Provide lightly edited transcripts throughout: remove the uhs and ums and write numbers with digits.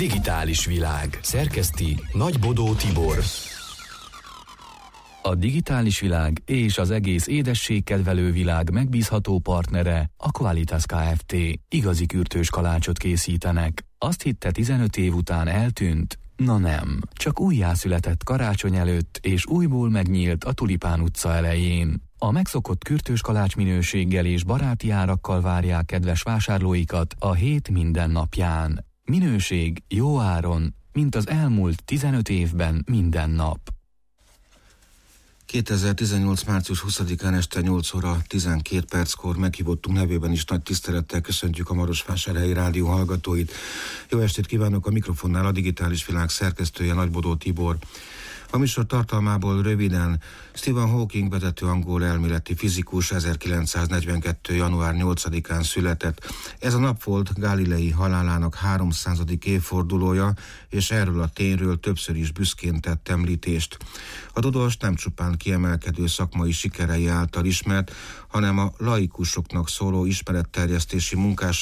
Digitális világ. Szerkeszti Nagy Bodó Tibor. A digitális világ és az egész édességkedvelő világ megbízható partnere a Qualitas Kft. Igazi kürtős kalácsot készítenek. Azt hitte 15 év után eltűnt? Na nem, csak újjászületett karácsony előtt és újból megnyílt a Tulipán utca elején. A megszokott kürtős kalács minőséggel és baráti árakkal várják kedves vásárlóikat a hét minden napján. Minőség jó áron, mint az elmúlt 15 évben minden nap. 2018. március 20-án este 8 óra 12 perckor meghívottunk nevében is nagy tisztelettel köszöntjük a Marosvásárhelyi Rádió hallgatóit. Jó estét kívánok, a mikrofonnál a Digitális Világ szerkesztője Nagy Bodó Tibor. A műsor tartalmából röviden: Stephen Hawking vezető angol elméleti fizikus 1942. január 8-án született. Ez a nap volt Galilei halálának 300. évfordulója, és erről a tényről többször is büszkén tett említést. A tudós nem csupán kiemelkedő szakmai sikerei által ismert, hanem a laikusoknak szóló ismeretterjesztési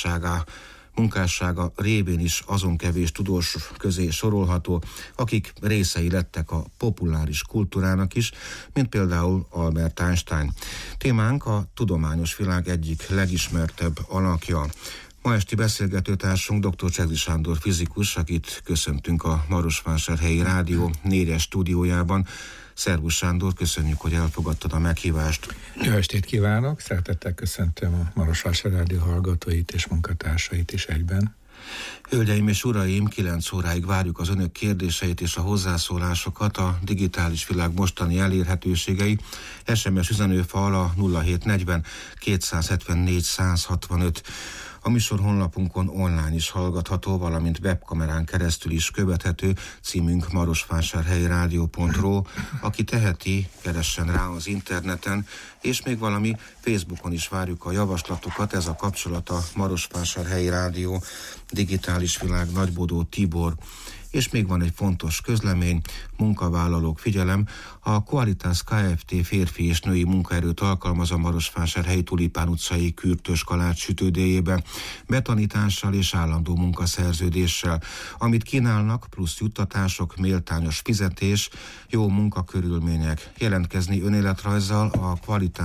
munkássága révén is azon kevés tudós közé sorolható, akik részei lettek a populáris kultúrának is, mint például Albert Einstein. Témánk a tudományos világ egyik legismertebb alakja. Ma esti beszélgetőtársunk dr. Csegli Sándor fizikus, akit köszöntünk a Marosvásárhelyi Rádió 4-es stúdiójában. Szervusz Sándor, köszönjük, hogy elfogadtad a meghívást. Jó estét kívánok, szeretettel köszöntöm a Marosvásárhelyi Rádió hallgatóit és munkatársait is egyben. Hölgyeim és uraim, 9 óráig várjuk az önök kérdéseit és a hozzászólásokat. A digitális világ mostani elérhetőségei: SMS üzenőfal a 0740 274 165. A műsor honlapunkon online is hallgatható, valamint webkamerán keresztül is követhető. Címünk marosvásárhelyradio.ru. Aki teheti, keressen rá az interneten, és még valami, Facebookon is várjuk a javaslatokat. Ez a kapcsolat a Marosvásárhelyi Rádió, Digitális Világ, Nagy Bodó Tibor. És még van egy fontos közlemény: munkavállalók, figyelem! A Qualitas Kft. Férfi és női munkaerőt alkalmaz a Marosvásárhelyi Tulipán utcai kürtös kalács sütődéjébe, betanítással és állandó munkaszerződéssel. Amit kínálnak, plusz juttatások, méltányos fizetés, jó munkakörülmények. Jelentkezni önéletrajzzal a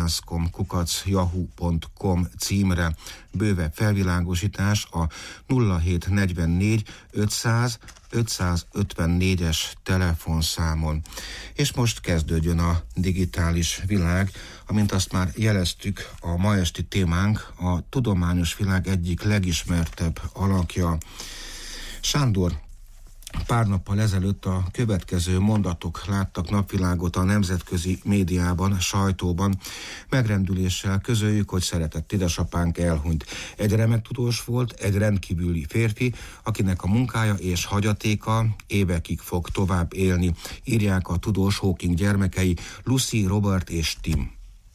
qualitas.com címre. Bővebb felvilágosítás a 0744 500 554-es telefonszámon. És most kezdődjön a digitális világ. Amint azt már jeleztük, a ma esti témánk a tudományos világ egyik legismertebb alakja. Sándor, pár nappal ezelőtt a következő mondatok láttak napvilágot a nemzetközi médiában, sajtóban. Megrendüléssel közöljük, hogy szeretett édesapánk elhunyt. Egy remek tudós volt, egy rendkívüli férfi, akinek a munkája és hagyatéka évekig fog tovább élni. Írják a tudós Hawking gyermekei, Lucy, Robert és Tim.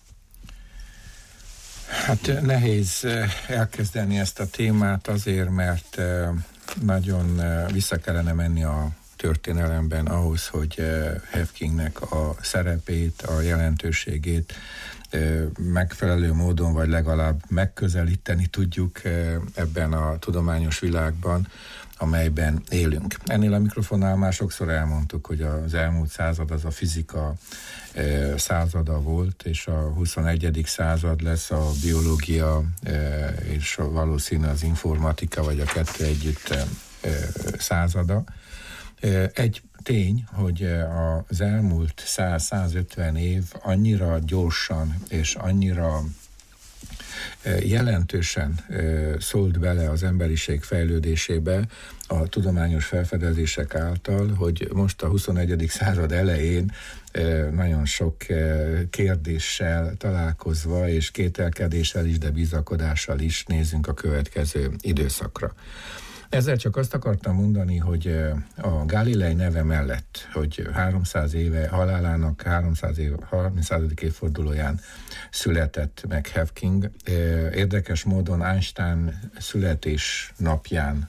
Hát nehéz elkezdeni ezt a témát azért, mert nagyon vissza kellene menni a történelemben ahhoz, hogy Hawkingnek a szerepét, a jelentőségét megfelelő módon, vagy legalább megközelíteni tudjuk ebben a tudományos világban, amelyben élünk. Ennél a mikrofonnál már sokszor elmondtuk, hogy az elmúlt század az a fizika százada volt, és a 21. század lesz a biológia és valószínű az informatika, vagy a kettő együtt százada. Egy tény, hogy az elmúlt 100-150 év annyira gyorsan és annyira jelentősen szólt bele az emberiség fejlődésébe a tudományos felfedezések által, hogy most a 21. század elején nagyon sok kérdéssel találkozva, és kételkedéssel is, de bizakodással is nézzünk a következő időszakra. Ezzel csak azt akartam mondani, hogy a Galilei neve mellett, hogy 300 éve halálának 300 évfordulóján született meg Hawking, érdekes módon Einstein születés napján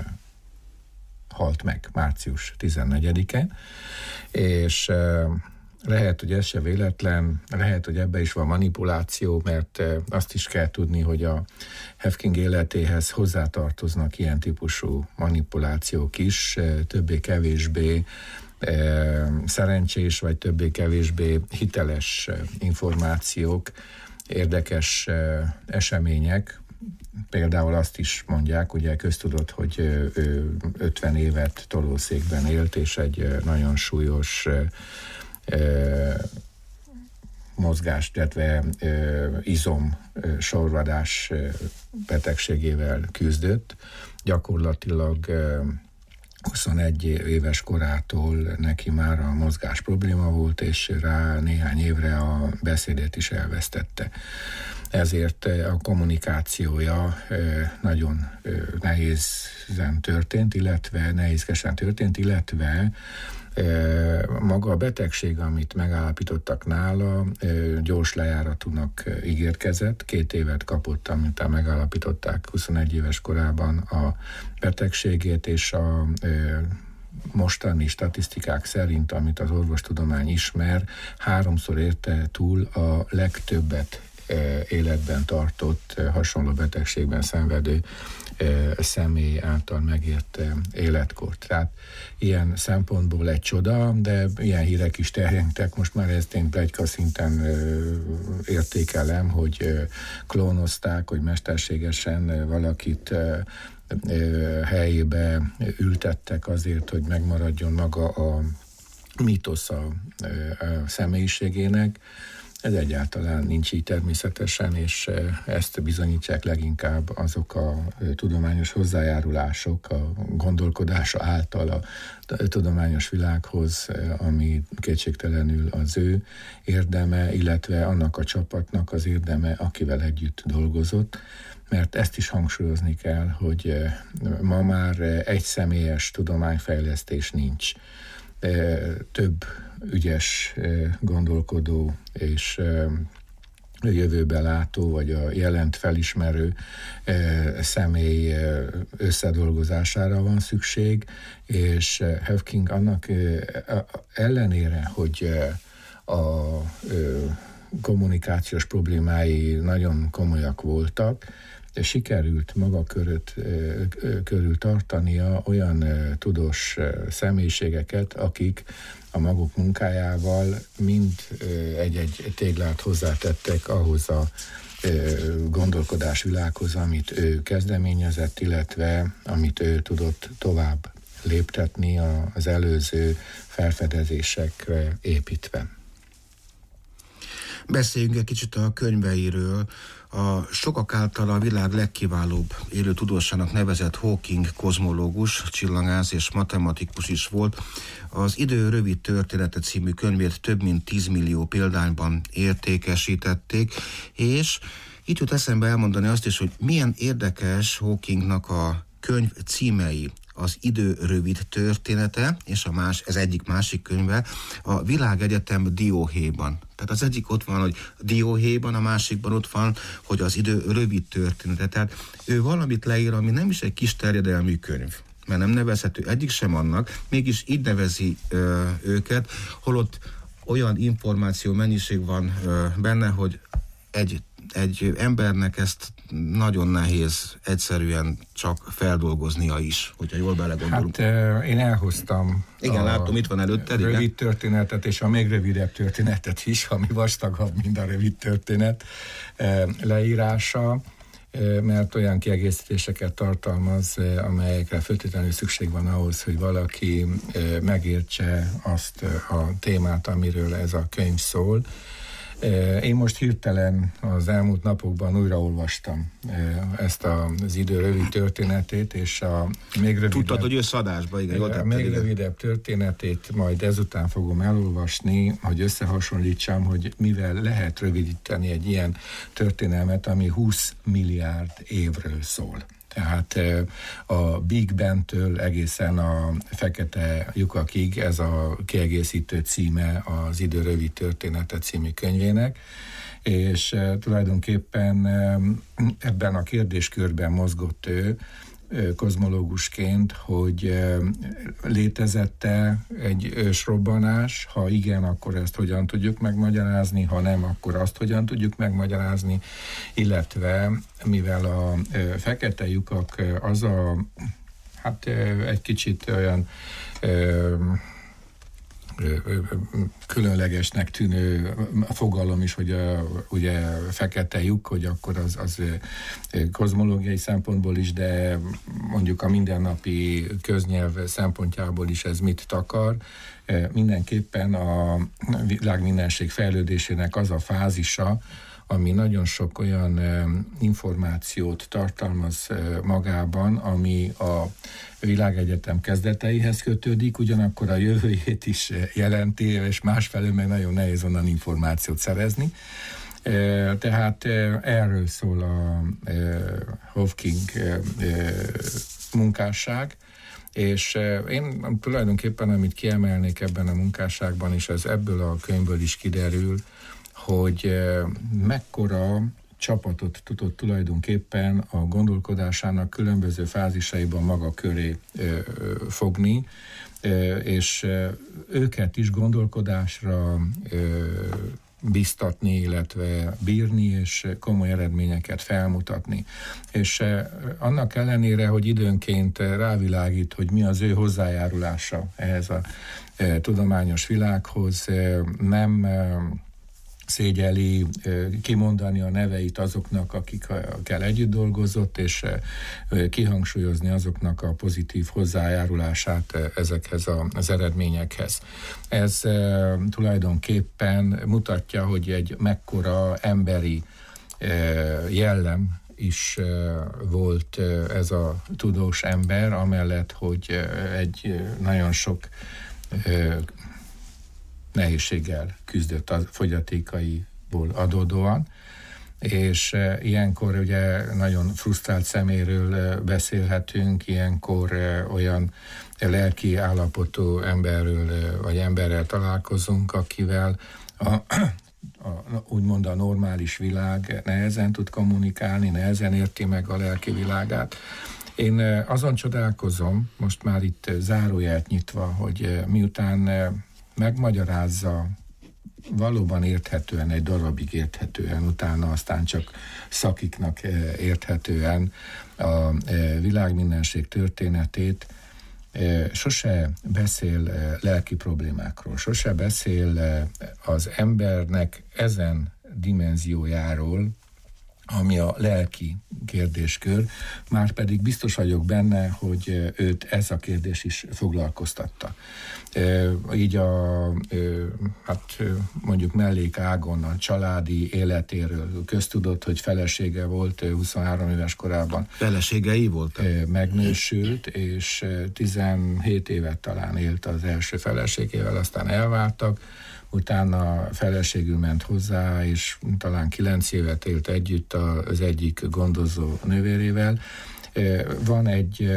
halt meg, március 14-e, és lehet, hogy ez se véletlen, lehet, hogy ebbe is van manipuláció, mert azt is kell tudni, hogy a Hafking életéhez hozzátartoznak ilyen típusú manipulációk is, többé-kevésbé szerencsés, vagy többé-kevésbé hiteles információk, érdekes események. Például azt is mondják, ugye köztudott, hogy ő 50 évet tolószékben élt, és egy nagyon súlyos mozgás, illetve izomsorvadás betegségével küzdött. Gyakorlatilag 21 éves korától neki már a mozgás probléma volt, és rá néhány évre a beszédet is elvesztette. Ezért a kommunikációja nagyon nehézkesen történt, illetve maga a betegség, amit megállapítottak nála, gyors lejáratúnak ígérkezett. 2 évet kapott, amit megállapították 21 éves korában a betegségét, és a mostani statisztikák szerint, amit az orvostudomány ismer, 3-szor érte túl a legtöbbet életben tartott, hasonló betegségben szenvedő személy által megért életkort. Tehát ilyen szempontból egy csoda, de ilyen hírek is terjedtek. Most már ezt én pletyka szinten értékelem, hogy klónozták, hogy mesterségesen valakit helyébe ültettek azért, hogy megmaradjon maga a mítosz a személyiségének. Ez egyáltalán nincs így természetesen, és ezt bizonyítják leginkább azok a tudományos hozzájárulások, a gondolkodása által a tudományos világhoz, ami kétségtelenül az ő érdeme, illetve annak a csapatnak az érdeme, akivel együtt dolgozott, mert ezt is hangsúlyozni kell, hogy ma már egyszemélyes tudományfejlesztés nincs. Több ügyes, gondolkodó és jövőbe látó, vagy a jelent felismerő személy összedolgozására van szükség, és Hafking annak ellenére, hogy a kommunikációs problémái nagyon komolyak voltak, de sikerült maga körül tartania olyan tudós személyiségeket, akik a maguk munkájával mind egy-egy téglát hozzátettek ahhoz a gondolkodásvilághoz, amit ő kezdeményezett, illetve amit ő tudott tovább léptetni az előző felfedezésekre építve. Beszéljünk egy kicsit a könyveiről. A sokak által a világ legkiválóbb élő tudósának nevezett Hawking kozmológus, csillagász és matematikus is volt. Az Idő rövid története című könyvét több mint 10 millió példányban értékesítették, és itt jut eszembe elmondani azt is, hogy milyen érdekes Hawkingnak a könyv címei. Az Idő rövid története, és ez egyik másik könyve, a Világegyetem dióhéjban. Tehát az egyik ott van, hogy dióhéjban, a másikban ott van, hogy az Idő rövid története. Tehát ő valamit leír, ami nem is egy kis terjedelmű könyv, mert nem nevezhető egyik sem annak, mégis így nevezi őket, holott olyan információ mennyiség van benne, hogy egy embernek ezt nagyon nehéz egyszerűen csak feldolgoznia is, hogyha jól belegondolunk. Hát én elhoztam. Igen, látom, itt van előtted. Rövid igen? Történetet, és a még rövidebb történetet is, ami vastagabb, mint a rövid történet leírása, mert olyan kiegészítéseket tartalmaz, amelyekre feltétlenül szükség van ahhoz, hogy valaki megértse azt a témát, amiről ez a könyv szól. Én most hirtelen az elmúlt napokban újraolvastam ezt az Idő rövid történetét, és a még rövidebb... Tudtad, hogy jössz adásba, igen. A még rövidebb történetét majd ezután fogom elolvasni, hogy összehasonlítsam, hogy mivel lehet rövidíteni egy ilyen történelmet, ami 20 milliárd évről szól. Tehát a Big Bang-től egészen a Fekete lyukakig ez a kiegészítő címe az Idő rövid története című könyvének, és tulajdonképpen ebben a kérdéskörben mozgott ő, kozmológusként, hogy létezett-e egy ősrobbanás, ha igen, akkor ezt hogyan tudjuk megmagyarázni, ha nem, akkor azt hogyan tudjuk megmagyarázni, illetve mivel a fekete lyukak az egy kicsit olyan különlegesnek tűnő fogalom is, hogy ugye fekete lyuk, hogy akkor az kozmológiai szempontból is, de mondjuk a mindennapi köznyelv szempontjából is ez mit takar. Mindenképpen a világ mindenség fejlődésének az a fázisa, ami nagyon sok olyan információt tartalmaz magában, ami a világegyetem kezdeteihez kötődik, ugyanakkor a jövőjét is jelenti, és másfelől meg nagyon nehéz onnan információt szerezni. Tehát erről szól a Hawking munkásság, és én tulajdonképpen, amit kiemelnék ebben a munkásságban, és ez ebből a könyvből is kiderül, hogy mekkora csapatot tudott tulajdonképpen a gondolkodásának különböző fázisaiban maga köré fogni, és őket is gondolkodásra biztatni, illetve bírni, és komoly eredményeket felmutatni. És annak ellenére, hogy időnként rávilágít, hogy mi az ő hozzájárulása ehhez a tudományos világhoz, nem szégyeli kimondani a neveit azoknak, akikkel együtt dolgozott, és kihangsúlyozni azoknak a pozitív hozzájárulását ezekhez az eredményekhez. Ez tulajdonképpen mutatja, hogy egy mekkora emberi jellem is volt ez a tudós ember, amellett, hogy egy nagyon sok nehézséggel küzdött a fogyatékaiból adódóan, és ilyenkor ugye nagyon frusztrált szeméről beszélhetünk, ilyenkor olyan lelki állapotú emberről, vagy emberrel találkozunk, akivel úgymond a normális világ nehezen tud kommunikálni, nehezen érti meg a lelki világát. Én azon csodálkozom, most már itt zárójelt nyitva, hogy miután megmagyarázza valóban érthetően, egy darabig érthetően, utána aztán csak szakiknak érthetően a világ mindenség történetét, sose beszél lelki problémákról, sose beszél az embernek ezen dimenziójáról, ami a lelki kérdéskör, már pedig biztos vagyok benne, hogy őt ez a kérdés is foglalkoztatta. Így mondjuk mellékágon a családi életéről köztudott, hogy felesége volt 23 éves korában. Feleségei volt? Megnősült, és 17 évet talán élt az első feleségével, aztán elváltak, utána feleségül ment hozzá, és talán 9 évet élt együtt az egyik gondozó nővérével. Van egy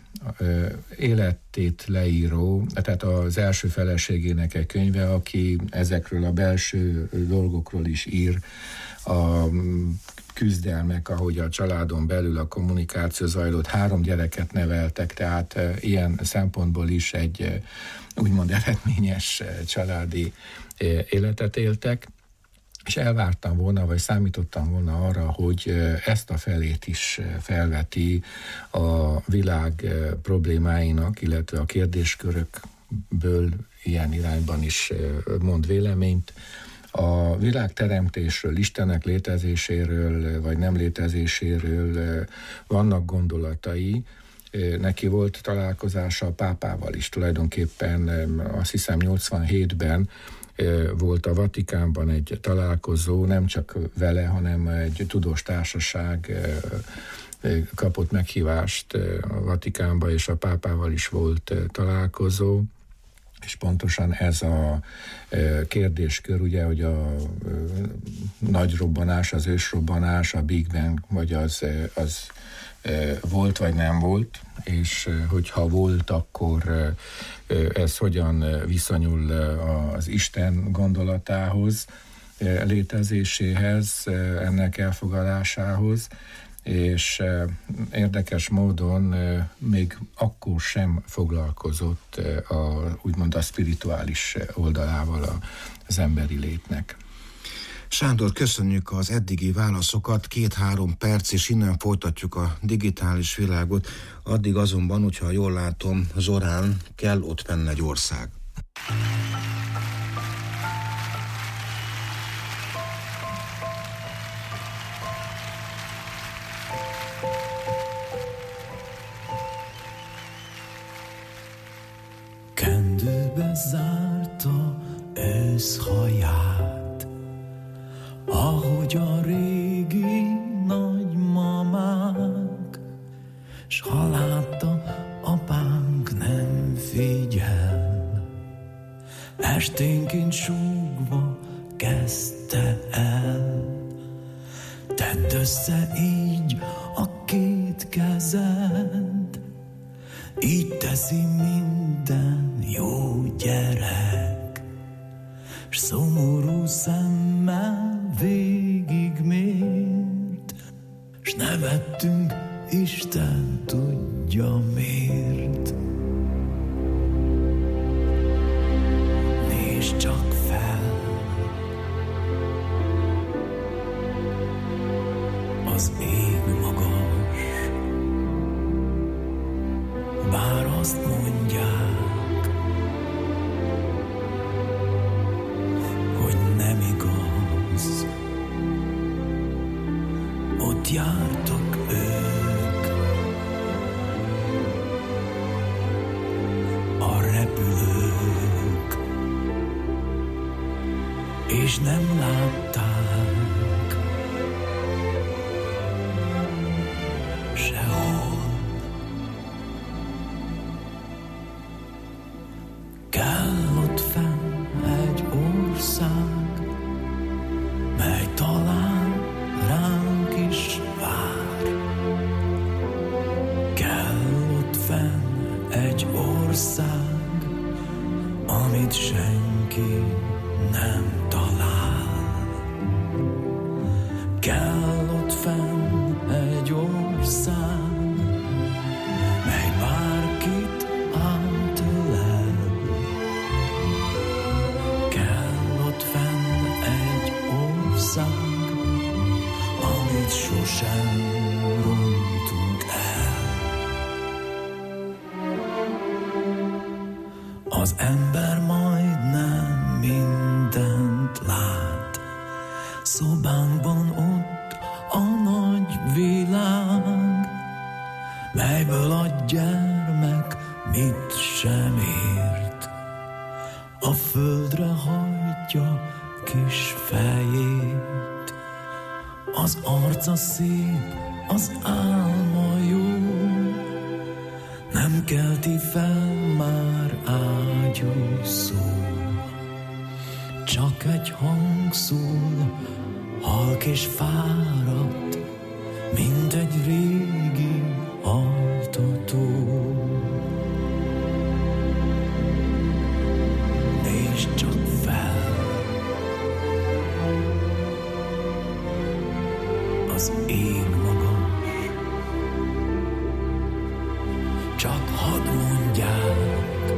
életét leíró, tehát az első feleségének egy könyve, aki ezekről a belső dolgokról is ír, a küzdelmek, ahogy a családon belül a kommunikáció zajlott, 3 gyereket neveltek, tehát ilyen szempontból is egy úgymond eredményes családi életet éltek, és elvártam volna, vagy számítottam volna arra, hogy ezt a felét is felveti a világ problémáinak, illetve a kérdéskörökből ilyen irányban is mond véleményt. A világteremtésről, Istenek létezéséről, vagy nem létezéséről vannak gondolatai. Neki volt találkozása a pápával is, tulajdonképpen azt hiszem 87-ben volt a Vatikánban egy találkozó, nem csak vele, hanem egy tudós társaság kapott meghívást a Vatikánba, és a pápával is volt találkozó, és pontosan ez a kérdéskör, ugye, hogy a nagy robbanás, az ősrobbanás, a Big Bang, vagy az volt, vagy nem volt, és hogyha volt, akkor ez hogyan viszonyul az Isten gondolatához, létezéséhez, ennek elfogadásához, és érdekes módon még akkor sem foglalkozott úgymond a spirituális oldalával az emberi létnek. Sándor, köszönjük az eddigi válaszokat, 2-3 perc, és innen folytatjuk a digitális világot. Addig azonban, hogyha jól látom, Zorán, kell ott fenn egy ország. Kendőbe zárta őszhaját, ahogy a régi nagymamák, s ha látta, apánk nem figyel, esténként súgva kezdte el. Tedd össze így a két kezed, így teszi minden jó gyerek, s szomorú szemmel végigmért, s nevettünk, Isten tudja miért. Nézd csak fel, az ég magas, bár azt mondják, hogy nem igaz, ott jártak ők, a repülők, és nem látták sehol. Kell ott fenn egy ország, mely talán ránk is vár. Kell ott fenn egy ország, amit senki nem talál. Kell ott fenn egy ország, mely bárkit átölel. Kell ott fenn egy ország, amit sosem rontunk el. Az ember majdnem mindent lát, szobánkban ott a nagy világ, melyből a gyermek mit sem ért. A földre hajtja kis fejét, az arca szép, az álma jó, nem kelti fel már ágyú szó. Csak egy hang szól, halk és fáradt, mint egy régi altató. Nézd csak fel, az ég magas, csak hadd mondják,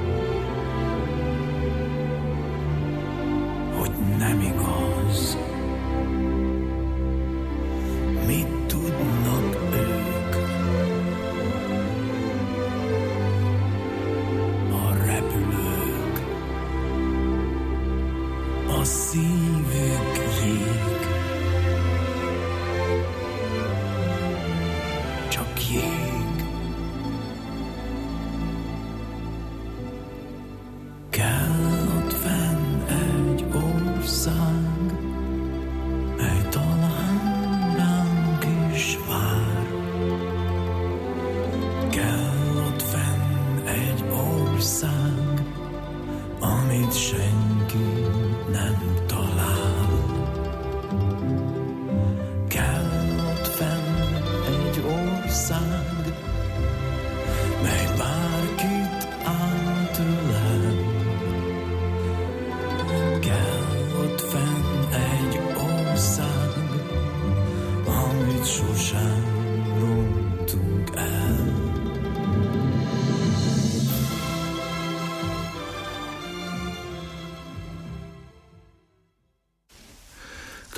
hogy nem igaz. Mit tudnak ők? A repülők, a szívük jég, csak jég. Kell ott fenn egy ország, mely talán ránk is vár. Kell ott fenn egy ország, amit senki nem talál. Kell ott fenn egy ország, mely bárkit átölel. Kell ott fenn egy ország, amit sosem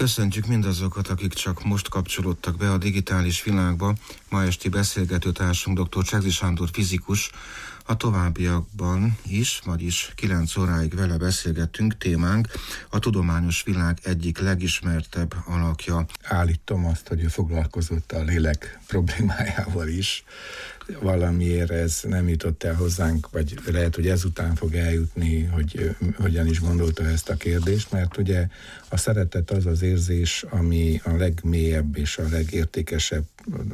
Köszöntjük mindazokat, akik csak most kapcsolódtak be a digitális világba. Ma esti beszélgetőtársunk dr. Csegzi Sándor fizikus, a továbbiakban is, vagyis 9 óráig vele beszélgettünk. Témánk a tudományos világ egyik legismertebb alakja. Állítom azt, hogy ő foglalkozott a lélek problémájával is. Valamiért ez nem jutott el hozzánk, vagy lehet, hogy ezután fog eljutni, hogy hogyan is gondolta ezt a kérdést, mert ugye a szeretet az az érzés, ami a legmélyebb és a legértékesebb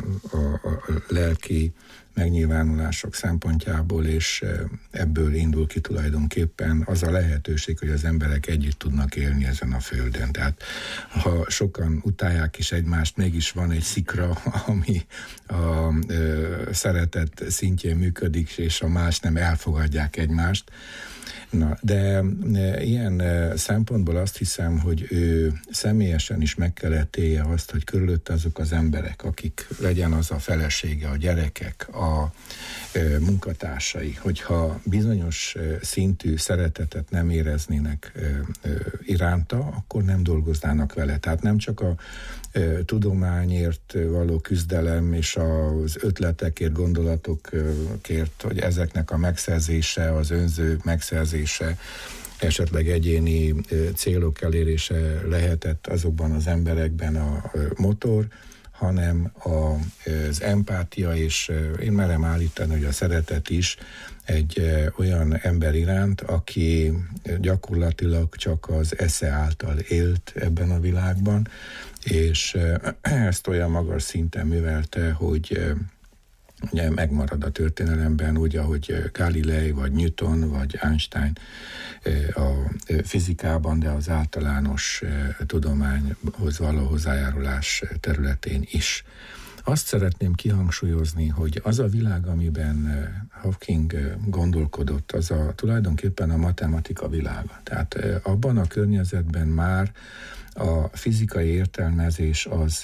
a lelki megnyilvánulások szempontjából, és ebből indul ki tulajdonképpen az a lehetőség, hogy az emberek együtt tudnak élni ezen a földön. Tehát ha sokan utálják is egymást, mégis van egy szikra, ami a szeretet szintjén működik, és a más nem elfogadják egymást. Na, de ilyen szempontból azt hiszem, hogy ő személyesen is meg kellett élje azt, hogy körülötte azok az emberek, akik legyen az a felesége, a gyerekek, a munkatársai, hogyha bizonyos szintű szeretetet nem éreznének iránta, akkor nem dolgoznának vele. Tehát nem csak a tudományért való küzdelem és az ötletekért, gondolatokért, hogy ezeknek a megszerzése, az önző megszerzése, esetleg egyéni célok elérése lehetett azokban az emberekben a motor, hanem az empátia, és én merem állítani, hogy a szeretet is egy olyan ember iránt, aki gyakorlatilag csak az esze által élt ebben a világban, és ezt olyan magas szinten művelte, hogy ugye megmarad a történelemben úgy, ahogy Galilei, vagy Newton, vagy Einstein a fizikában, de az általános tudományhoz való hozzájárulás területén is. Azt szeretném kihangsúlyozni, hogy az a világ, amiben Hawking gondolkodott, az tulajdonképpen a matematika világa. Tehát abban a környezetben már a fizikai értelmezés az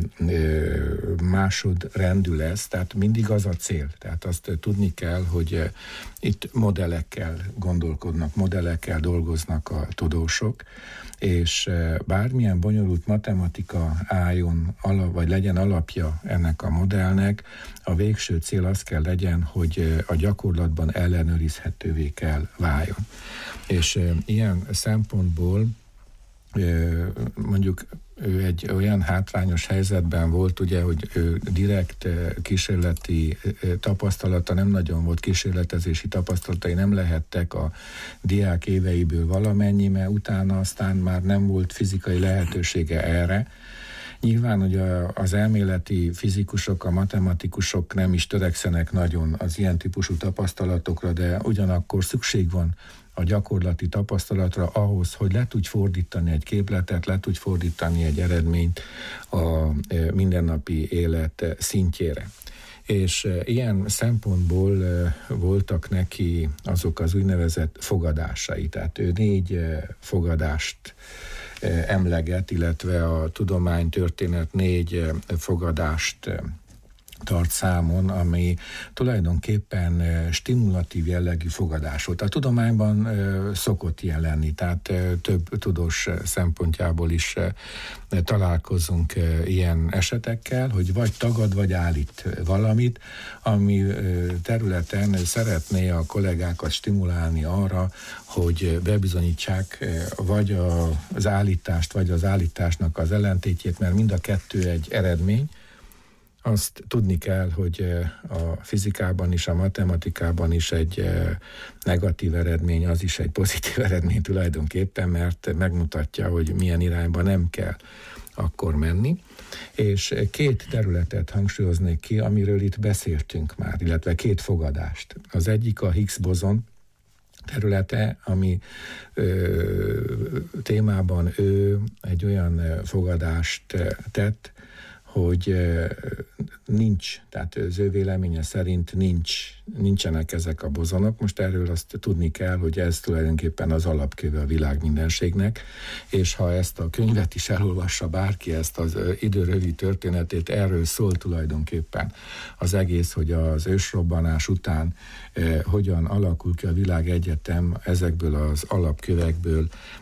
másodrendű lesz, tehát mindig az a cél. Tehát azt tudni kell, hogy itt modellekkel gondolkodnak, modellekkel dolgoznak a tudósok, és bármilyen bonyolult matematika álljon, vagy legyen alapja ennek a modellnek, a végső cél az kell legyen, hogy a gyakorlatban ellenőrizhetővé kell váljon. És ilyen szempontból mondjuk ő egy olyan hátrányos helyzetben volt, ugye, hogy ő direkt kísérleti tapasztalata nem nagyon volt, kísérletezési tapasztalatai nem lehettek a diák éveiből valamennyi, mert utána aztán már nem volt fizikai lehetősége erre. Nyilván, hogy az elméleti fizikusok, a matematikusok nem is törekszenek nagyon az ilyen típusú tapasztalatokra, de ugyanakkor szükség van a gyakorlati tapasztalatra ahhoz, hogy le tudj fordítani egy képletet, le tudj fordítani egy eredményt a mindennapi élet szintjére. És ilyen szempontból voltak neki azok az úgynevezett fogadásai. Tehát ő 4 fogadást emleget, illetve a tudománytörténet 4 fogadást tart számon, ami tulajdonképpen stimulatív jellegű fogadás volt. A tudományban szokott ilyen lenni, tehát több tudós szempontjából is találkozunk ilyen esetekkel, hogy vagy tagad, vagy állít valamit, ami területen szeretné a kollégákat stimulálni arra, hogy bebizonyítsák vagy az állítást, vagy az állításnak az ellentétjét, mert mind a kettő egy eredmény. Azt tudni kell, hogy a fizikában is, a matematikában is egy negatív eredmény, az is egy pozitív eredmény tulajdonképpen, mert megmutatja, hogy milyen irányba nem kell akkor menni. És 2 területet hangsúlyoznék ki, amiről itt beszéltünk már, illetve 2 fogadást. Az egyik a Higgs bozon területe, ami témában ő egy olyan fogadást tett, hogy nincs, tehát az ő véleménye szerint nincsenek ezek a bozonok. Most erről azt tudni kell, hogy ez tulajdonképpen az alapköve a világ mindenségnek, és ha ezt a könyvet is elolvassa bárki, ezt az időrövid történetét, erről szól tulajdonképpen az egész, hogy az ősrobbanás után hogyan alakul ki a világegyetem ezekből az alapkövekből,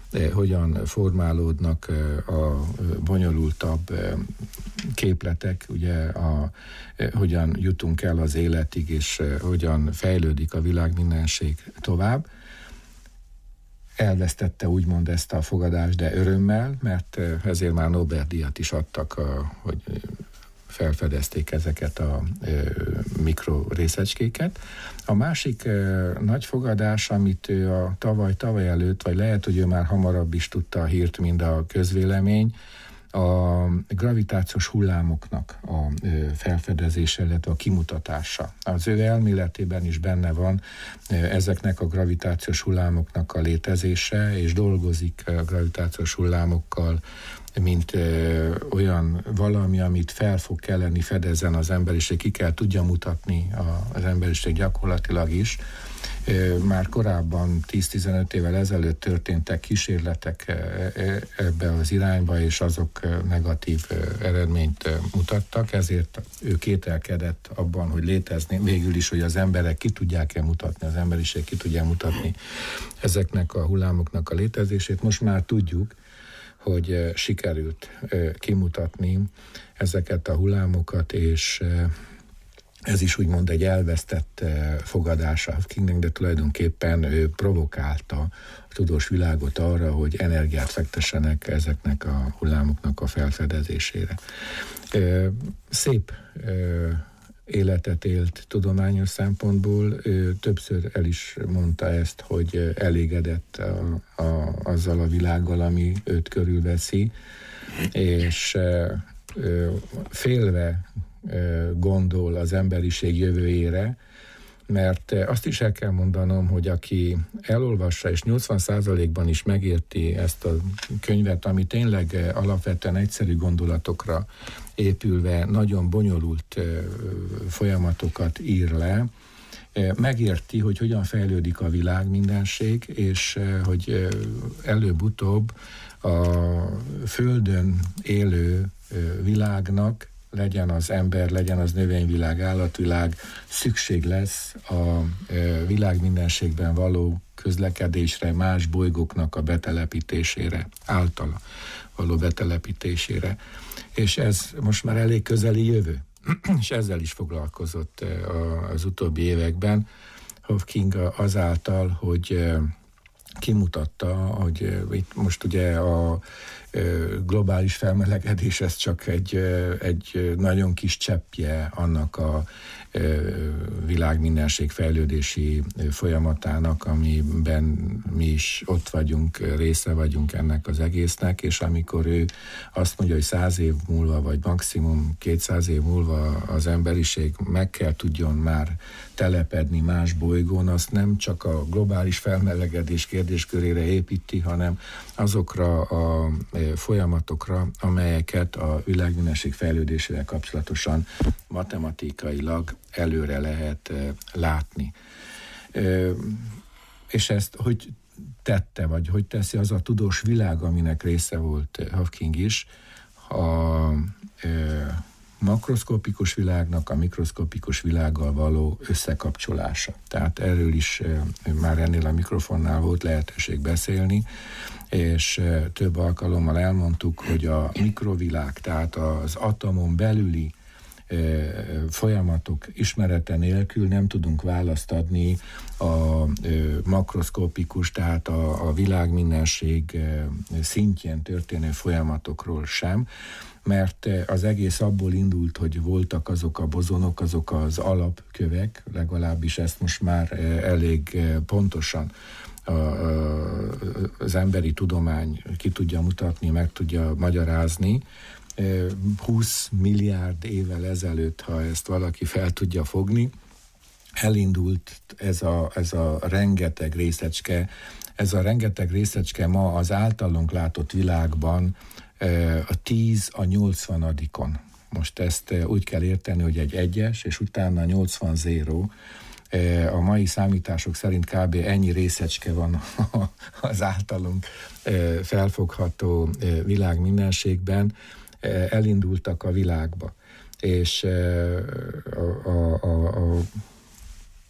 hogyan formálódnak a bonyolultabb képletek, ugye hogyan jutunk el az életig, és hogyan fejlődik a világ mindenség tovább. Elvesztette úgymond ezt a fogadást, de örömmel, mert ezért már Nobel-díjat is adtak, hogy felfedezték ezeket a mikrorészecskéket. A másik nagy fogadás, amit ő a tavaly előtt, vagy lehet, hogy ő már hamarabb is tudta a hírt, mint a közvélemény, a gravitációs hullámoknak a felfedezése, illetve a kimutatása. Az ő elméletében is benne van ezeknek a gravitációs hullámoknak a létezése, és dolgozik a gravitációs hullámokkal, mint olyan valami, amit fel fog kelleni fedezzen az emberiség, ki kell tudja mutatni az emberiség gyakorlatilag is. Már korábban 10-15 évvel ezelőtt történtek kísérletek ebbe az irányba, és azok negatív eredményt mutattak, ezért ő kételkedett abban, hogy létezni, végül is, hogy az emberek ki tudják-e mutatni, az emberiség ki tudja mutatni ezeknek a hullámoknak a létezését. Most már tudjuk, hogy sikerült kimutatni ezeket a hullámokat, és ez is úgymond egy elvesztett fogadása Hawkingnek, de tulajdonképpen ő provokálta a tudós világot arra, hogy energiát fektessenek ezeknek a hullámoknak a felfedezésére. Szép életet élt tudományos szempontból, ő többször el is mondta ezt, hogy elégedett azzal a világgal, ami őt körülveszi, és félve gondol az emberiség jövőjére, mert azt is el kell mondanom, hogy aki elolvassa és 80%-ban is megérti ezt a könyvet, ami tényleg alapvetően egyszerű gondolatokra épülve nagyon bonyolult folyamatokat ír le, megérti, hogy hogyan fejlődik a világ mindenség, és hogy előbb-utóbb a Földön élő világnak, legyen az ember, legyen az növényvilág, állatvilág, szükség lesz a világ mindenségben való közlekedésre, más bolygóknak a betelepítésére, általa való betelepítésére. És ez most már elég közeli jövő, és ezzel is foglalkozott az utóbbi években Hawking azáltal, hogy kimutatta, hogy itt most ugye a globális felmelegedés, ez csak egy nagyon kis cseppje annak a világ mindenség fejlődési folyamatának, amiben mi is ott vagyunk, része vagyunk ennek az egésznek, és amikor ő azt mondja, hogy 100 év múlva, vagy maximum 200 év múlva az emberiség meg kell tudjon már telepedni más bolygón, azt nem csak a globális felmelegedés kérdéskörére építi, hanem azokra a folyamatokra, amelyeket a világ mindenség fejlődésével kapcsolatosan matematikailag előre lehet látni. És ezt hogy tette, vagy hogy teszi az a tudós világ, aminek része volt Hawking is, a makroszkopikus világnak a mikroszkopikus világgal való összekapcsolása. Tehát erről is már ennél a mikrofonnál volt lehetőség beszélni, és több alkalommal elmondtuk, hogy a mikrovilág, tehát az atomon belüli folyamatok ismerete nélkül nem tudunk választ adni a makroszkopikus, tehát a világ mindenség szintjén történő folyamatokról sem, mert az egész abból indult, hogy voltak azok a bozonok, azok az alapkövek, legalábbis ezt most már elég pontosan az emberi tudomány ki tudja mutatni, meg tudja magyarázni. 20 milliárd évvel ezelőtt, ha ezt valaki fel tudja fogni, elindult ez a rengeteg részecske. Ez a rengeteg részecske ma az általunk látott világban a 10 a 80-on. Most ezt úgy kell érteni, hogy egy 1-es, és utána 80 0. A mai számítások szerint kb. Ennyi részecske van az általunk felfogható világ mindenségben, elindultak a világba. És a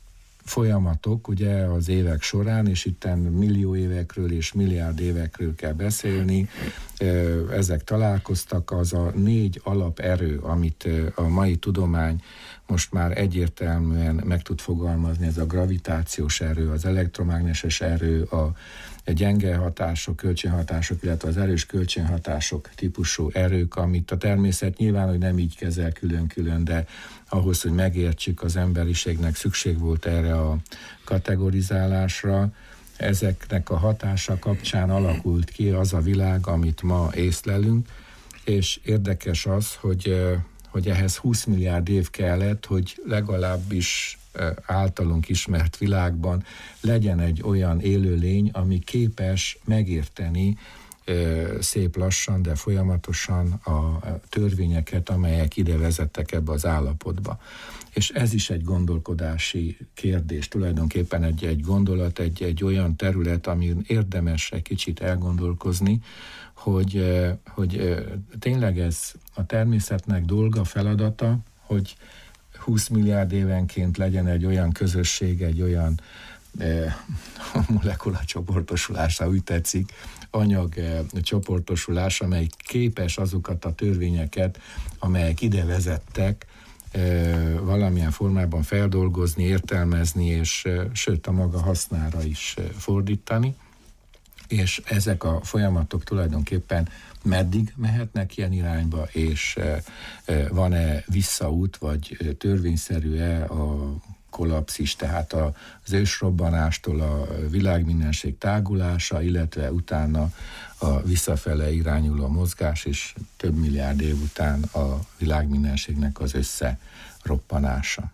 folyamatok ugye az évek során, és itten millió évekről és milliárd évekről kell beszélni. Ezek találkoztak, az a 4 alaperő, amit a mai tudomány most már egyértelműen meg tud fogalmazni, ez a gravitációs erő, az elektromágneses erő, a gyenge hatások, kölcsönhatások, illetve az erős kölcsönhatások típusú erők, amit a természet nyilván, hogy nem így kezel külön-külön, de ahhoz, hogy megértsük, az emberiségnek szükség volt erre a kategorizálásra. Ezeknek a hatása kapcsán alakult ki az a világ, amit ma észlelünk, és érdekes az, hogy ehhez 20 milliárd év kellett, hogy legalábbis általunk ismert világban legyen egy olyan élőlény, ami képes megérteni szép lassan, de folyamatosan a törvényeket, amelyek ide vezettek ebbe az állapotba. És ez is egy gondolkodási kérdés, tulajdonképpen egy gondolat, egy olyan terület, amin érdemes egy kicsit elgondolkozni, hogy tényleg ez a természetnek dolga, feladata, hogy 20 milliárd évenként legyen egy olyan közösség, egy olyan molekula csoportosulás, úgy tetszik, anyag csoportosulás, amely képes azokat a törvényeket, amelyek ide vezettek, valamilyen formában feldolgozni, értelmezni, és sőt a maga hasznára is fordítani. És ezek a folyamatok tulajdonképpen meddig mehetnek ilyen irányba, és van-e visszaút, vagy törvényszerű-e a kollapszis, tehát az ősrobbanástól a világmindenség tágulása, illetve utána a visszafele irányuló mozgás, és több milliárd év után a világmindenségnek az összeroppanása.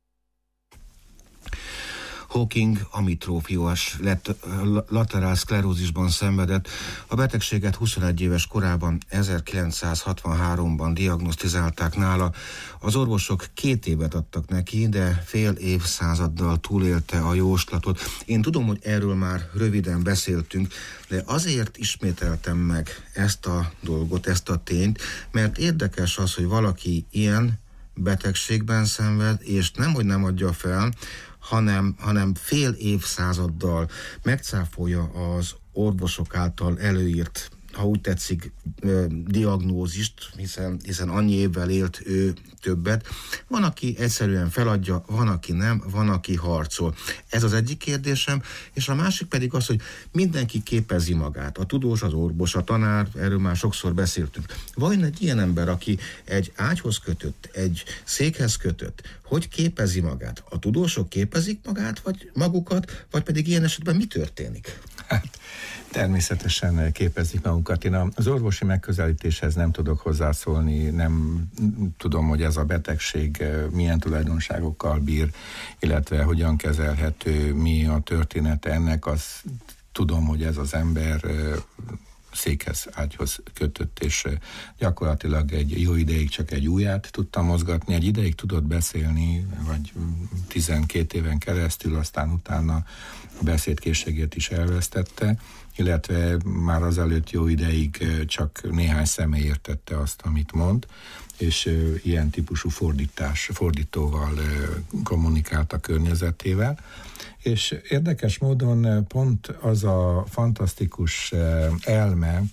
Hawking amitrófiás lateral szklerózisban szenvedett. A betegséget 21 éves korában, 1963-ban diagnosztizálták nála. Az orvosok 2 évet adtak neki, de fél évszázaddal túlélte a jóslatot. Én tudom, hogy erről már röviden beszéltünk, de azért ismételtem meg ezt a dolgot, ezt a tényt, mert érdekes az, hogy ilyen betegségben szenved, és nemhogy nem adja fel, hanem fél évszázaddal megcáfolja az orvosok által előírt, ha úgy tetszik, diagnózist, hiszen annyi évvel élt ő többet. Van, aki egyszerűen feladja, van, aki nem, van, aki harcol. Ez az egyik kérdésem, és a másik pedig az, hogy mindenki képezi magát. A tudós, az orvos, a tanár, erről már sokszor beszéltünk. Van egy ilyen ember, aki egy ágyhoz kötött, egy székhez kötött, hogy képezi magát? A tudósok képezik magukat, vagy pedig ilyen esetben mi történik? Hát, természetesen képezik magukat. Én az orvosi megközelítéshez nem tudok hozzászólni, nem tudom, hogy ez a betegség milyen tulajdonságokkal bír, illetve hogyan kezelhető, mi a története ennek. Azt tudom, hogy ez az ember székhez, ágyhoz kötött, és gyakorlatilag egy jó ideig csak egy ujját tudta mozgatni, egy ideig tudott beszélni, vagy 12 éven keresztül, aztán utána a beszédkészségét is elvesztette, illetve már azelőtt jó ideig csak néhány személy értette azt, amit mond, és ilyen típusú fordítóval kommunikált a környezetével. És érdekes módon pont az a fantasztikus elme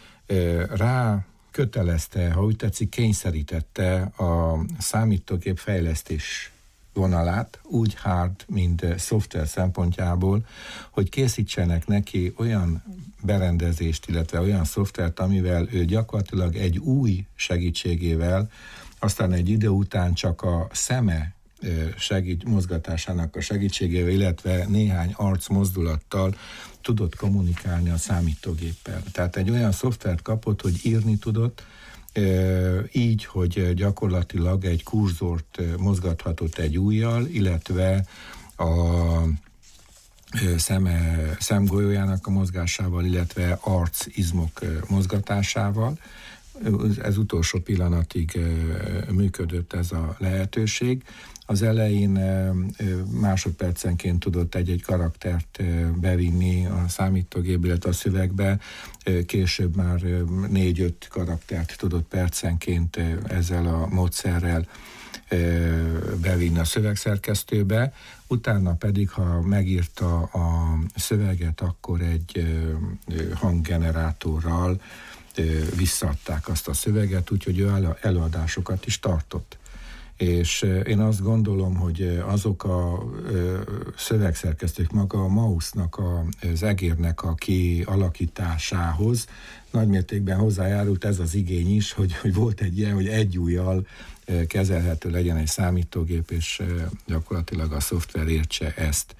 rá kötelezte, ha úgy tetszik, kényszerítette a számítógép fejlesztés vonalát, úgy hard, mint szoftver szempontjából, hogy készítsenek neki olyan berendezést, illetve olyan szoftvert, amivel ő gyakorlatilag egy új segítségével, aztán egy idő után csak a szeme mozgatásának a segítségével, illetve néhány arcmozdulattal tudott kommunikálni a számítógéppel. Tehát egy olyan szoftvert kapott, hogy írni tudott, így, hogy gyakorlatilag egy kurzort mozgathatott egy ujjal, illetve a szemgolyójának a mozgásával, illetve arcizmok mozgatásával. Ez utolsó pillanatig működött ez a lehetőség. Az elején másodpercenként tudott egy-egy karaktert bevinni a számítógép, illetve a szövegbe, később már 4-5 karaktert tudott percenként ezzel a módszerrel bevinni a szövegszerkesztőbe, utána pedig, ha megírta a szöveget, akkor egy hanggenerátorral visszaadták azt a szöveget, úgyhogy ő előadásokat is tartott. És én azt gondolom, hogy azok a szövegszerkesztők, maga a Mausznak, az egérnek a kialakításához nagymértékben hozzájárult ez az igény is, hogy volt egy ilyen, hogy egy ujjal kezelhető legyen egy számítógép, és gyakorlatilag a szoftver értse ezt.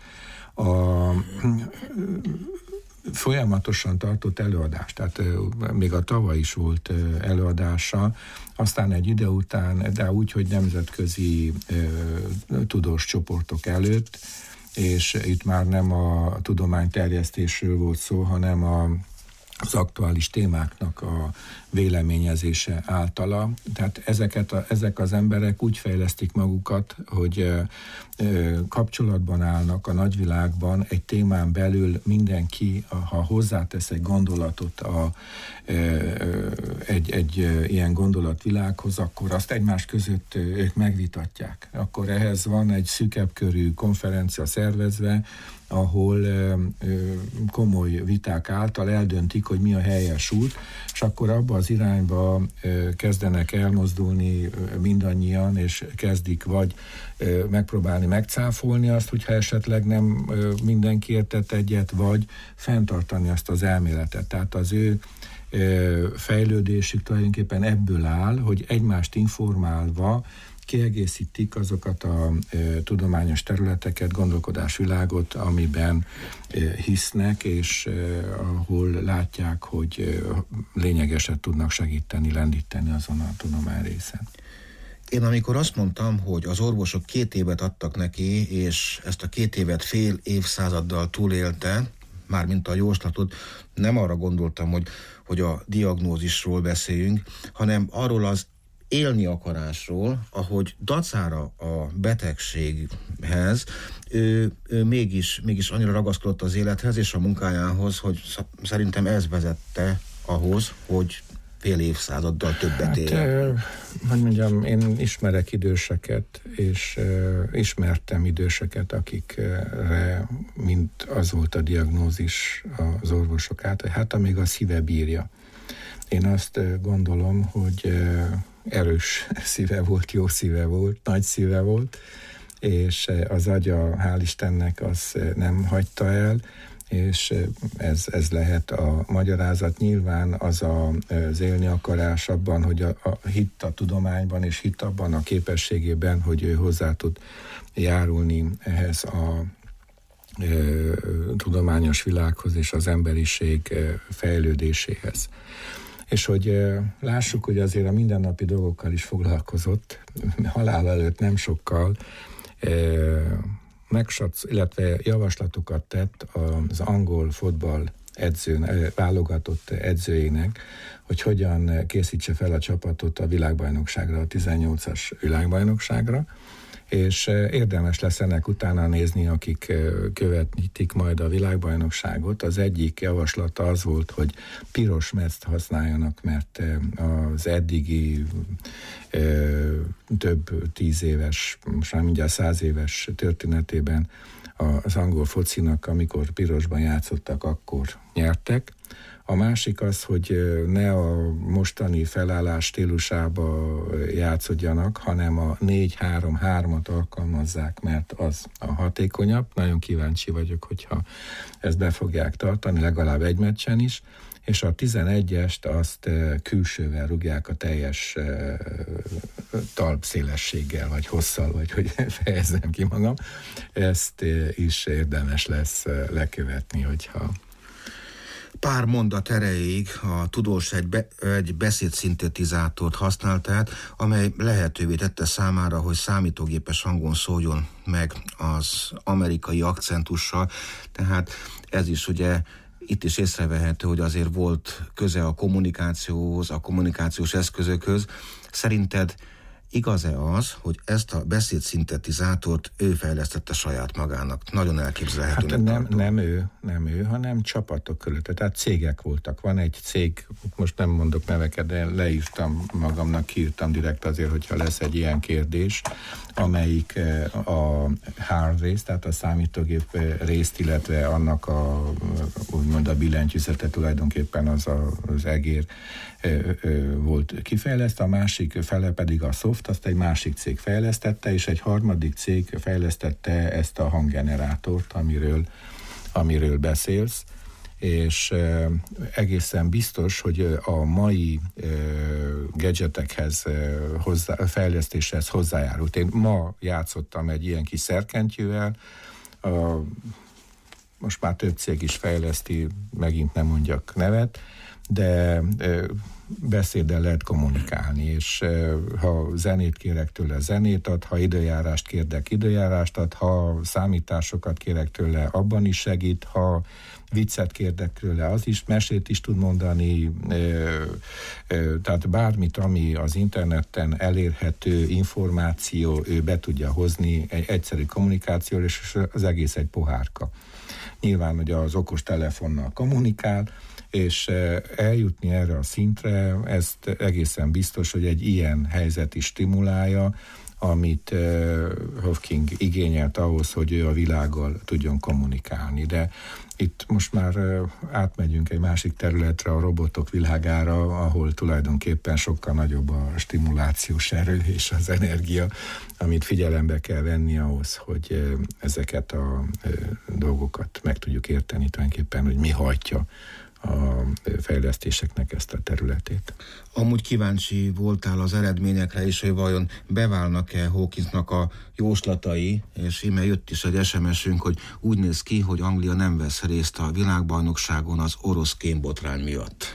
Folyamatosan tartott előadást, tehát még a tavaly is volt előadása, aztán egy idő után, de úgy, hogy nemzetközi tudós csoportok előtt, és itt már nem a tudományterjesztésről volt szó, hanem az aktuális témáknak a véleményezése általa. Tehát ezek az emberek úgy fejlesztik magukat, hogy kapcsolatban állnak a nagyvilágban, egy témán belül mindenki, ha hozzátesz egy gondolatot egy ilyen gondolatvilághoz, akkor azt egymás között ők megvitatják. Akkor ehhez van egy szűkebb körű konferencia szervezve, ahol komoly viták által eldöntik, hogy mi a helyes út, és akkor abba az irányba kezdenek elmozdulni mindannyian, és kezdik vagy megpróbálni megcáfolni azt, hogyha esetleg nem mindenki értett egyet, vagy fenntartani azt az elméletet. Tehát az ő fejlődésük tulajdonképpen ebből áll, hogy egymást informálva kiegészítik azokat a tudományos területeket, gondolkodásvilágot, amiben hisznek, és ahol látják, hogy lényegeset tudnak segíteni, lendíteni azon a tudományrészen. Én amikor azt mondtam, hogy az orvosok 2 évet adtak neki, és ezt a 2 évet fél évszázaddal túlélte, mármint a jóslatot, nem arra gondoltam, hogy a diagnózisról beszéljünk, hanem arról az élni akarásról, ahogy dacára a betegséghez ő mégis annyira ragaszkodott az élethez és a munkájához, hogy szerintem ez vezette ahhoz, hogy fél évszázaddal többet él. Hogy mondjam, én ismerek időseket, és ismertem időseket, akikre mint az volt a diagnózis az orvosok által, hát amíg a szíve bírja. Én azt gondolom, hogy erős szíve volt, jó szíve volt, nagy szíve volt, és az agya, hál' Istennek, az nem hagyta el, és ez lehet a magyarázat. Nyilván az élni akarás abban, hogy a hitt a tudományban, és hitt abban a képességében, hogy ő hozzá tud járulni ehhez a tudományos világhoz és az emberiség fejlődéséhez. És hogy lássuk, hogy azért a mindennapi dolgokkal is foglalkozott, halál előtt nem sokkal, illetve javaslatokat tett az angol fotball válogatott edzőjének, hogy hogyan készítse fel a csapatot a világbajnokságra, a 18-as világbajnokságra, és érdemes lesz ennek utána nézni, akik követik majd a világbajnokságot. Az egyik javaslata az volt, hogy piros mezt használjanak, mert az eddigi több 10 éves, most már mindjárt 100 éves történetében az angol focinak, amikor pirosban játszottak, akkor nyertek. A másik az, hogy ne a mostani felállás stílusába játszodjanak, hanem a 4-3-3-at alkalmazzák, mert az a hatékonyabb. Nagyon kíváncsi vagyok, hogyha ezt be fogják tartani, legalább egy meccsen is, és a 11-est azt külsővel rúgják a teljes talpszélességgel, vagy hosszal, vagy hogy fejezzem ki magam. Ezt is érdemes lesz lekövetni, hogyha... Pár mondat erejéig a tudós egy beszédszintetizátort használt át, amely lehetővé tette számára, hogy számítógépes hangon szóljon meg az amerikai akcentussal. Tehát ez is ugye itt is észrevehető, hogy azért volt köze a kommunikációhoz, a kommunikációs eszközökhöz. Szerinted igaz-e az, hogy ezt a beszédszintetizátort ő fejlesztette saját magának? Nagyon elképzelhetőnek Hát nem ő, hanem csapatok között. Tehát cégek voltak. Van egy cég, most nem mondok neveket, de leírtam magamnak, kiírtam direkt azért, hogyha lesz egy ilyen kérdés, amelyik a hard rész, tehát a számítógép részt, illetve annak úgymond a billentyűzete tulajdonképpen az egér volt kifejlesztve, a másik fele pedig a szoft, azt egy másik cég fejlesztette, és egy harmadik cég fejlesztette ezt a hanggenerátort, amiről beszélsz, és egészen biztos, hogy a mai gadgetekhez, fejlesztéshez hozzájárult. Én ma játszottam egy ilyen kis szerkentyűvel, most már több cég is fejleszti, megint nem mondjak nevet, de beszéddel lehet kommunikálni, és ha zenét kérek tőle, zenét ad, ha időjárást kérdek, időjárást ad, ha számításokat kérek tőle, abban is segít, ha viccet kérdek tőle, az is, mesét is tud mondani, tehát bármit, ami az interneten elérhető információ, ő be tudja hozni egy egyszerű kommunikációra, és az egész egy pohárka. Nyilván, hogy az okos telefonnal kommunikál, és eljutni erre a szintre, ezt egészen biztos, hogy egy ilyen helyzet is stimulálja, amit Hawking igényelt ahhoz, hogy ő a világgal tudjon kommunikálni. De itt most már átmegyünk egy másik területre, a robotok világára, ahol tulajdonképpen sokkal nagyobb a stimulációs erő és az energia, amit figyelembe kell venni ahhoz, hogy ezeket a dolgokat meg tudjuk érteni tulajdonképpen, hogy mi hajtja a fejlesztéseknek ezt a területét. Amúgy kíváncsi voltál az eredményekre is, hogy vajon beválnak-e Hawkingsnak a jóslatai, és íme jött is egy SMS-ünk, hogy úgy néz ki, hogy Anglia nem vesz részt a világbajnokságon az orosz kémbotrány miatt.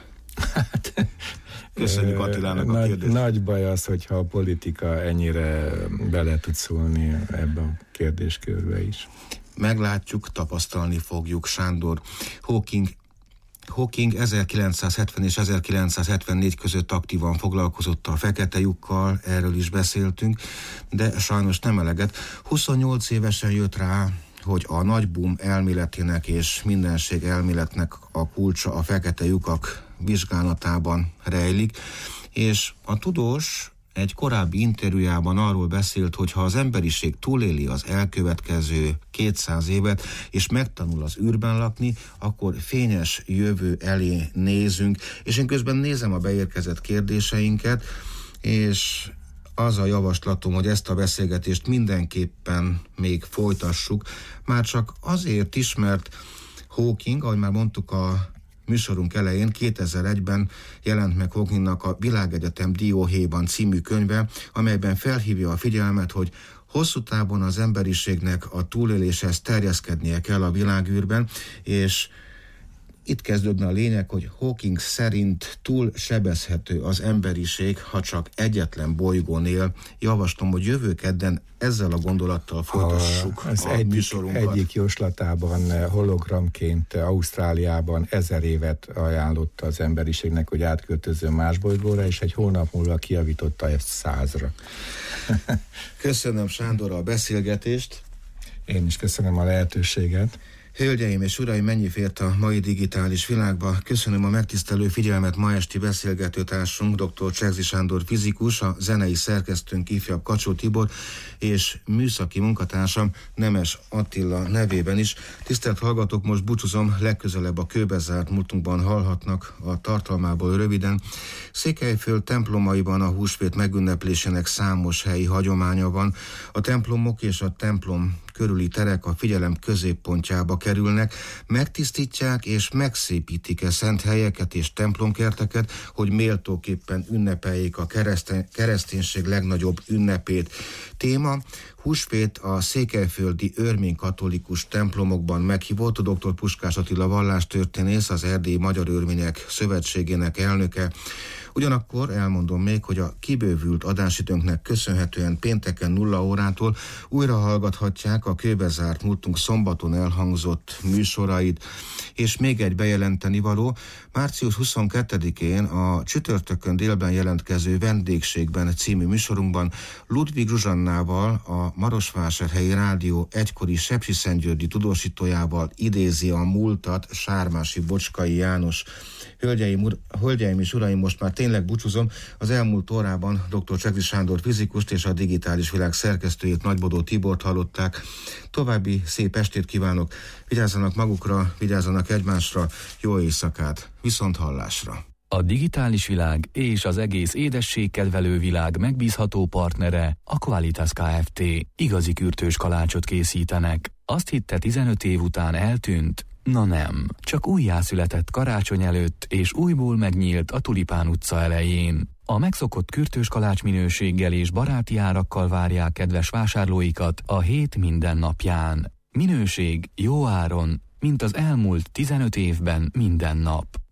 Köszönjük Attilának a kérdést. Nagy baj az, hogyha a politika ennyire bele tud szólni ebbe a kérdéskörbe is. Meglátjuk, tapasztalni fogjuk. Sándor, Hawking 1970 és 1974 között aktívan foglalkozott a fekete lyukkal, erről is beszéltünk, de sajnos nem eleget. 28 évesen jött rá, hogy a nagy boom elméletének és mindenség elméletnek a kulcsa a fekete lyukak vizsgálatában rejlik, és a tudós egy korábbi interjújában arról beszélt, hogy ha az emberiség túléli az elkövetkező 200 évet, és megtanul az űrben lakni, akkor fényes jövő elé nézünk. És én közben nézem a beérkezett kérdéseinket, és az a javaslatom, hogy ezt a beszélgetést mindenképpen még folytassuk, már csak azért is, mert Hawking, ahogy már mondtuk a műsorunk elején, 2001-ben jelent meg Hawkingnak a Világegyetem Dióhéjban című könyve, amelyben felhívja a figyelmet, hogy hosszú távon az emberiségnek a túléléshez terjeszkednie kell a világűrben, és itt kezdődne a lényeg, hogy Hawking szerint túl sebezhető az emberiség, ha csak egyetlen bolygón él. Javaslom, hogy jövő kedden ezzel a gondolattal folytassuk a műsorunkat. Egyik jóslatában hologramként Ausztráliában 1000 évet ajánlott az emberiségnek, hogy átköltözön más bolygóra, és egy hónap múlva kijavította ezt 100-ra. Köszönöm, Sándor, a beszélgetést. Én is köszönöm a lehetőséget. Hölgyeim és uraim, mennyi fért a mai digitális világba? Köszönöm a megtisztelő figyelmet ma esti beszélgetőtársunk, dr. Csegzi Sándor fizikus, a zenei szerkesztőnk ifjabb Kacsó Tibor, és műszaki munkatársam Nemes Attila nevében is. Tisztelt hallgatók, most búcsúzom, legközelebb a kőbezárt múltunkban hallhatnak a tartalmából röviden. Székelyföld templomaiban a húsvét megünneplésének számos helyi hagyománya van. A templomok és a templom körüli terek a figyelem középpontjába kerülnek, megtisztítják és megszépítik szent helyeket és templomkerteket, hogy méltóképpen ünnepeljék a kereszténység legnagyobb ünnepét. Téma: húsvét a székelyföldi örmény katolikus templomokban. Meghívott dr. Puskás Attila vallástörténész, az Erdélyi Magyar Örmények Szövetségének elnöke. Ugyanakkor elmondom még, hogy a kibővült adásidőnknek köszönhetően pénteken 0 órától újra hallgathatják a kőbezárt múltunk szombaton elhangzott műsorait. És még egy bejelenteni való, március 22-én a csütörtökön délben jelentkező Vendégségben című műsorunkban Ludwig Zsuzsannával, a Marosvásárhelyi Rádió egykori sepsiszentgyörgyi tudósítójával idézi a múltat Sármási Bocskai János. Hölgyeim és uraim, most már tényleg búcsúzom. Az elmúlt órában dr. Csekzi Sándor fizikust és a Digitális Világ szerkesztőjét, Nagybodó Tibort hallották. További szép estét kívánok, vigyázzanak magukra, vigyázzanak egymásra, jó éjszakát, viszont hallásra. A Digitális Világ és az egész édességkedvelő világ megbízható partnere a Qualitas Kft. Igazi kürtős kalácsot készítenek. Azt hitte 15 év után eltűnt? Na nem, csak újjászületett karácsony előtt és újból megnyílt a Tulipán utca elején. A megszokott kürtős kalács minőséggel és baráti árakkal várják kedves vásárlóikat a hét minden napján. Minőség jó áron, mint az elmúlt 15 évben minden nap.